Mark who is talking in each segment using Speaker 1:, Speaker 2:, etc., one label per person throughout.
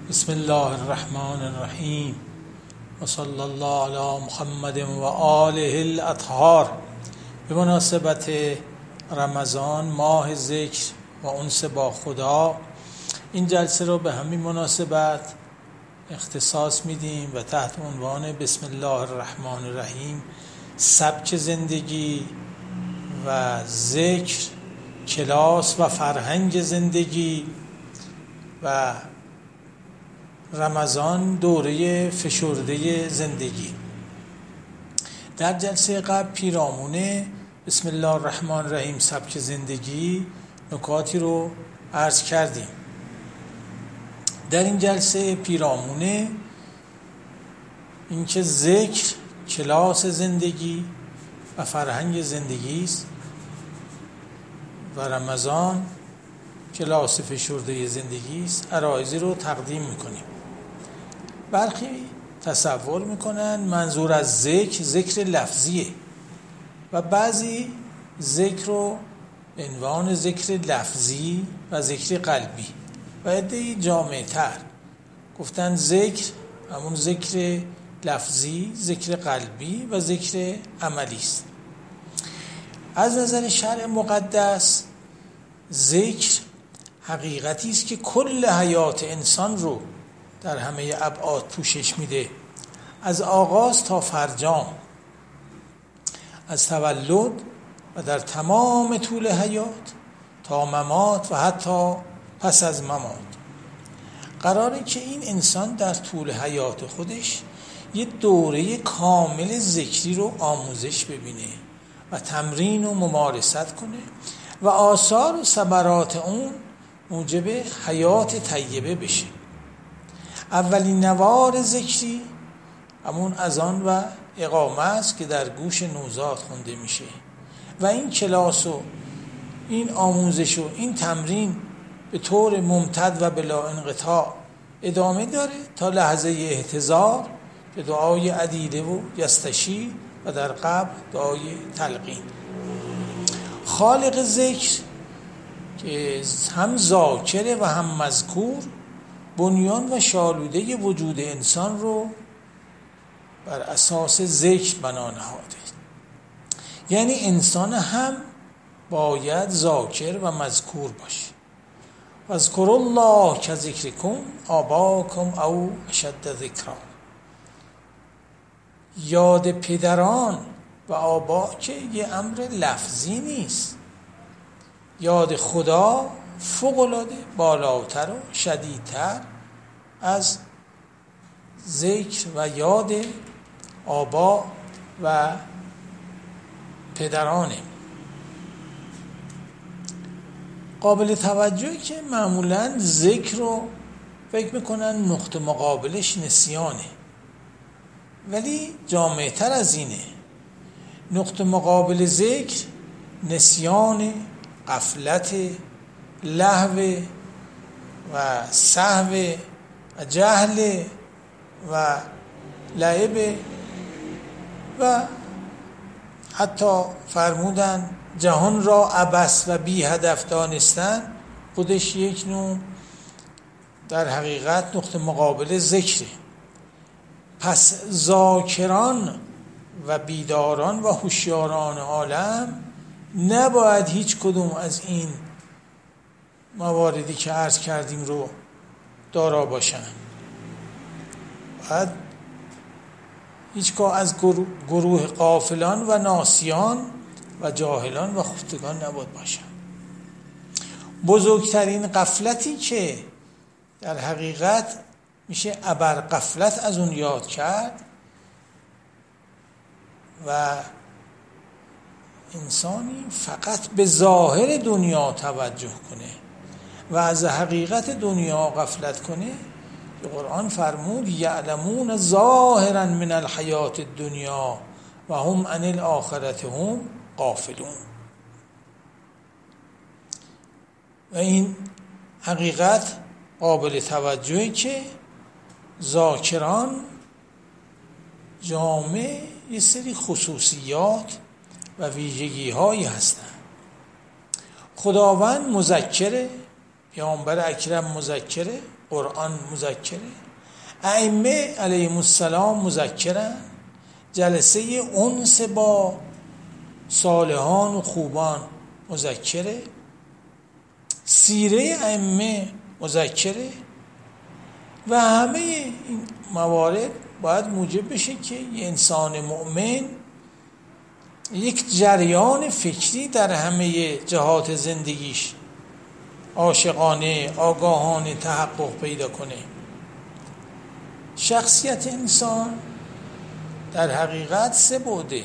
Speaker 1: بسم الله الرحمن الرحیم و صلی الله علی محمد و آله الاطهار. به مناسبت رمضان، ماه ذکر و انس با خدا، این جلسه رو به همین مناسبت اختصاص میدیم و تحت عنوان بسم الله الرحمن الرحیم سبک زندگی و ذکر، کلاس و فرهنگ زندگی و رمضان دوره فشرده زندگی. در جلسه قبل پیرامون بسم الله الرحمن الرحیم سبک زندگی نکاتی رو عرض کردیم. در این جلسه پیرامون اینکه ذکر کلاس زندگی و فرهنگ زندگی است و رمضان کلاس فشرده زندگی است، عرایضی رو تقدیم میکنیم. برخی تصور میکنن منظور از ذکر لفظیه و بعضی ذکر رو به عنوان ذکر لفظی و ذکر قلبی و عده‌ای جامع‌تر گفتن ذکر همون ذکر لفظی، ذکر قلبی و ذکر عملی است. از نظر شرع مقدس ذکر حقیقتی است که کل حیات انسان رو در همه ابعاد پوشش میده، از آغاز تا فرجام، از تولد و در تمام طول حیات تا ممات و حتی پس از ممات. قراره که این انسان در طول حیات خودش یه دوره کامل ذکری رو آموزش ببینه و تمرین و ممارست کنه و آثار و ثمرات اون موجب حیات طیبه بشه. اولین نوار ذکری همون اذان و اقامه است که در گوش نوزاد خونده میشه و این کلاس و این آموزش و این تمرین به طور ممتد و بلا انقطاع ادامه داره تا لحظه احتضار به دعای عدیده و یستشی و در قبر دعای تلقین. خالق ذکر که هم ذاکره و هم مذکور بنیان و شالوده وجود انسان رو بر اساس ذکر بنا نهاده. یعنی انسان هم باید ذاکر و مذکور باشه. واذکروا الله کذکرکم آباءکم او اشد ذکرا. یاد پدران و آبا که یه امر لفظی نیست، یاد خدا فوق‌العاده بالاتر و شدیدتر از ذکر و یاد آبا و پدرانه. قابل توجهی که معمولاً ذکر رو فکر میکنن نقطه مقابلش نسیانه، ولی جامع‌تر از اینه. نقطه مقابل ذکر نسیان، غفلت، لهو و سهو و جهل و لعب و حتی فرمودن جهان را عبث و بی هدف دانستن خودش یک نوع در حقیقت نقطه مقابل ذکره. پس ذاکران و بیداران و هوشیاران عالم نباید هیچ کدوم از این مواردی که عرض کردیم رو دارا باشن. باید هیچگاه از گروه غافلان و ناسیان و جاهلان و خفتگان نباید باشن. بزرگترین غفلتی که در حقیقت میشه ابر غفلت از اون یاد کرد و انسانی فقط به ظاهر دنیا توجه کنه و از حقیقت دنیا غفلت کنه. قرآن فرمود یعلمون ظاهرا من الحیات الدنیا و هم عن الاخرة هم غافلون. و این حقیقت قابل توجهی که ذاکران جامع یه سری خصوصیات و ویژگی هایی هستند. خداوند مذکره پیامبر اکرم مذکره، قرآن مذکره، ائمه علیهم السلام مذکرن، جلسه انس با صالحان و خوبان مذکره، سیره ائمه مذکره و همه این موارد باید موجب بشه که یه انسان مؤمن یک جریان فکری در همه جهات زندگیش عاشقانه، آگاهانه تحقق پیدا کنه. شخصیت انسان در حقیقت 3 بعده: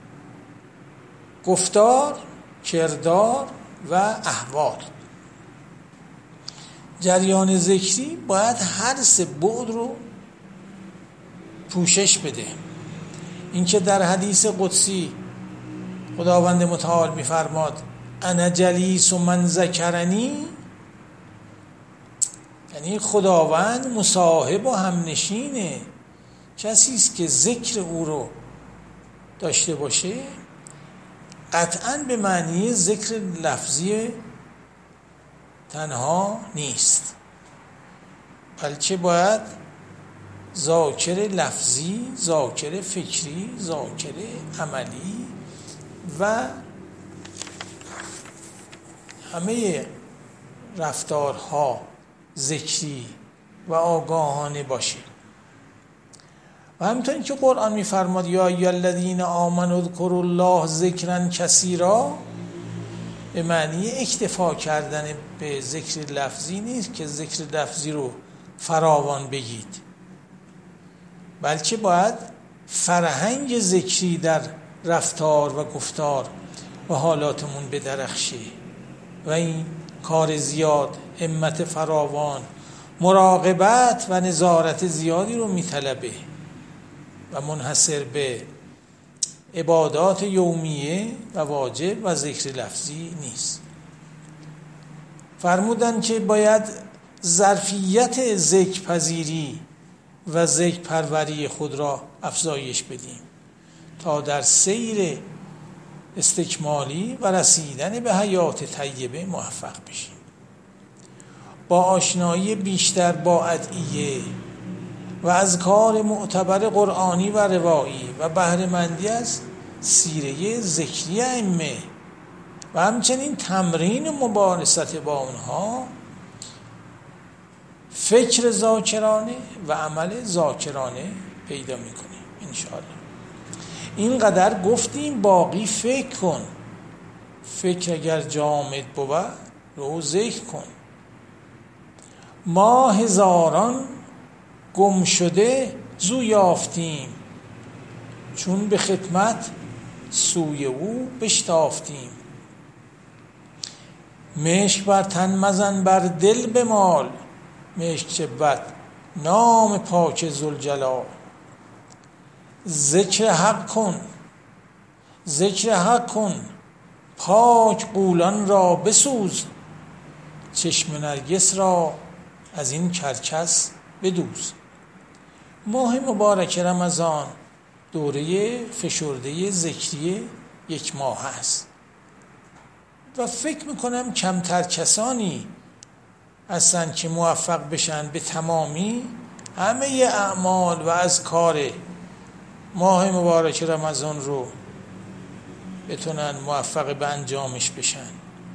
Speaker 1: گفتار، کردار و احوال. جریان ذکری باید هر 3 بعد رو پوشش بده. این که در حدیث قدسی خداوند متعال می‌فرماد انا جلیس و من ذکرنی، یعنی خداوند مصاحب و همنشینه کسی است که ذکر او رو داشته باشه، قطعاً به معنی ذکر لفظی تنها نیست، بلکه باید ذاکر لفظی، ذاکر فکری، ذاکر عملی و همه رفتارها ذکری و آگاهانه باشه. و همینطور که قرآن می‌فرماد یا ایها الذین آمنوا اذکروا الله ذکرا کثیرا، به معنی اکتفا کردن به ذکر لفظی نیست که ذکر لفظی رو فراوان بگید، بلکه باید فرهنگ ذکری در رفتار و گفتار و حالاتمون بدرخشه و این کار زیاد، همت فراوان، مراقبت و نظارت زیادی رو میطلبه و منحصر به عبادات یومیه و واجب و ذکر لفظی نیست. فرمودن که باید ظرفیت ذکر پذیری و ذکر پروری خود را افزایش بدیم تا در سیر استکمالی و رسیدن به حیات طیبه موفق بشیم. با آشنایی بیشتر با ادعیه و از کار معتبر قرآنی و روایی و بهره‌مندی از سیره ذکری ائمه و همچنین تمرین مبارزت با اونها، فکر ذاکرانه و عمل ذاکرانه پیدا میکنیم انشاءالله. اینقدر گفتیم، باقی فکر کن. فکر اگر جامد بود رو ذکر کن. ما هزاران گم شده زو یافتیم، چون به خدمت سوی او بشتافتیم. مشک بر تن مزن بر دل بمال، مشک چه بد نام پاک ذوالجلال. ذکر حق کن، ذکر حق کن، پاک قولان را بسوز. چشم نرگس را از این کرکس بدوز. ماه مبارک رمضان دوره فشرده ذکری 1 ماه است و فکر میکنم کمتر کسانی هستن که موفق بشن به تمامی همه اعمال و اذکار ماه مبارک رمضان رو بتونن موفق به انجامش بشن.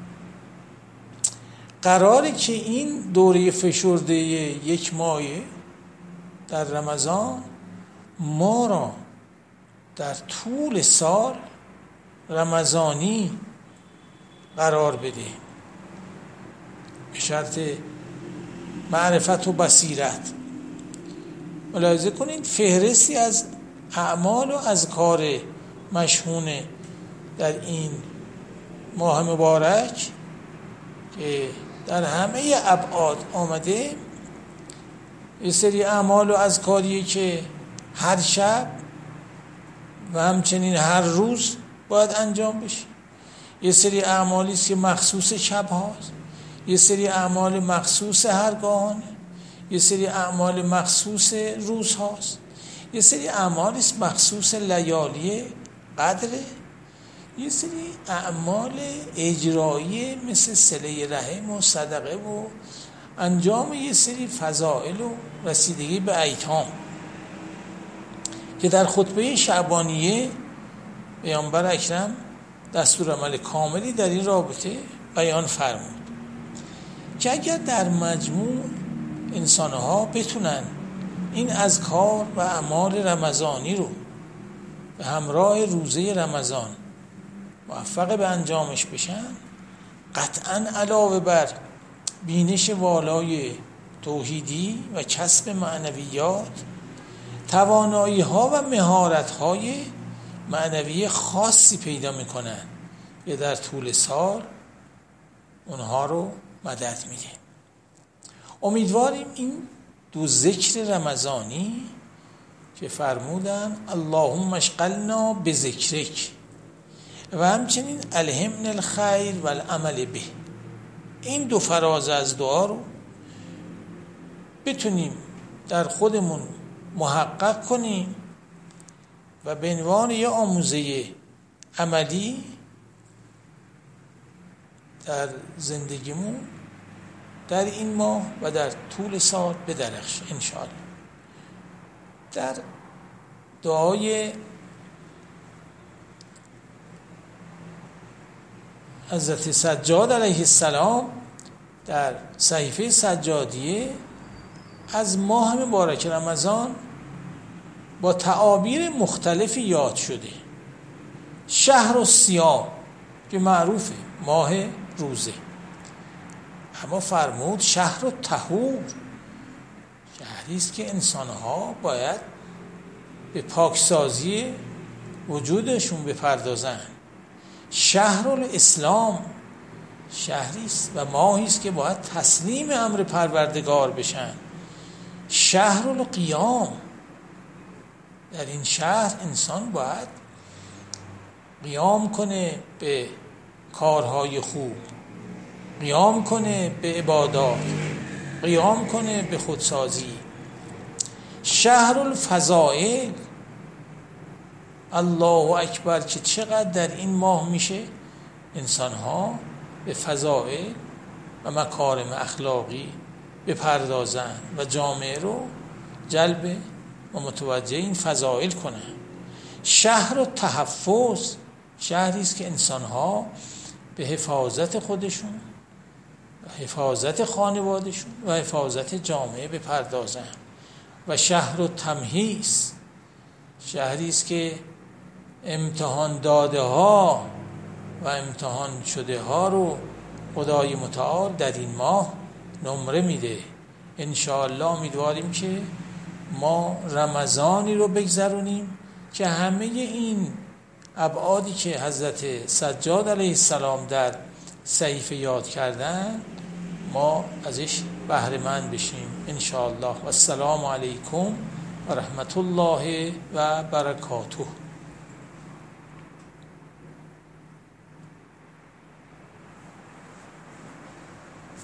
Speaker 1: قراره که این دوره فشرده 1 ماه در رمضان ما را در طول سال رمضانی قرار بده، به شرط معرفت و بصیرت. ملاحظه کنید فهرستی از اعمال و اذکار مشهونه در این ماه مبارک که در همه ابعاد آمده. یه سری اعمال و اذکاریه که هر شب و همچنین هر روز باید انجام بشه. یه سری اعمالی است که مخصوص شب هاست، یه سری اعمال مخصوص هرگاهانه، یه سری اعمال مخصوص روز هاست، یه سری اعمال است مخصوص لیالی قدره، یه سری اعمال اجرایی مثل صله رحم و صدقه و انجام یه سری فضائل و رسیدگی به ایتام که در خطبه شعبانیه پیامبر اکرم دستورالعمل کاملی در این رابطه بیان فرمود که اگر در مجموع انسانها بتونن این اذکار و اعمال رمضانی رو به همراه روزه رمضان موفق به انجامش بشن، قطعاً علاوه بر بینش والای توحیدی و کسب معنویات، توانایی ها و مهارت های معنوی خاصی پیدا میکنن که در طول سال اونها رو مدد میده. امیدواریم این دو ذکر رمضانی که فرمودن اللهم اشغلنا بذکرک و همچنین الهمنا الخیر و العمل به، این دو فراز از دعا رو بتونیم در خودمون محقق کنیم و به عنوان یه آموزه عملی در زندگیمون در این ماه و در طول سال بدرخش انشاءالله. در دعای حضرت سجاد علیه السلام در صحیفه سجادیه از ماه مبارک رمضان با تعابیر مختلفی یاد شده. شهر الصیام که معروفه ماه روزه، اما فرمود شهر الطهور، شهری است که انسانها باید به پاکسازی وجودشون بپردازن. شهر الاسلام، شهری است و ماهی است که باید تسلیم امر پروردگار بشن. شهر القیام، در این شهر انسان باید قیام کنه به کارهای خوب، قیام کنه به عبادات، قیام کنه به خودسازی. شهر الفضائل، الله اکبر که چقدر در این ماه میشه انسانها به فضائل و مکارم اخلاقی بپردازن و جامعه رو جلب و متوجه این فضائل کنن. شهر التحفظ، شهری است که انسانها به حفاظت خودشون و حفاظت خانوادهشون و حفاظت جامعه بپردازن. و شهر التمحیص، شهری است که امتحان داده ها و امتحان شده ها رو خدای متعال در این ماه نمره میده. انشاءالله امیدواریم که ما رمضانی رو بگذرونیم که همه این ابعادی که حضرت سجاد علیه السلام در صحیفه یاد کردن ما ازش بهره مند بشیم انشاءالله. و السلام علیکم و رحمت الله و برکاته.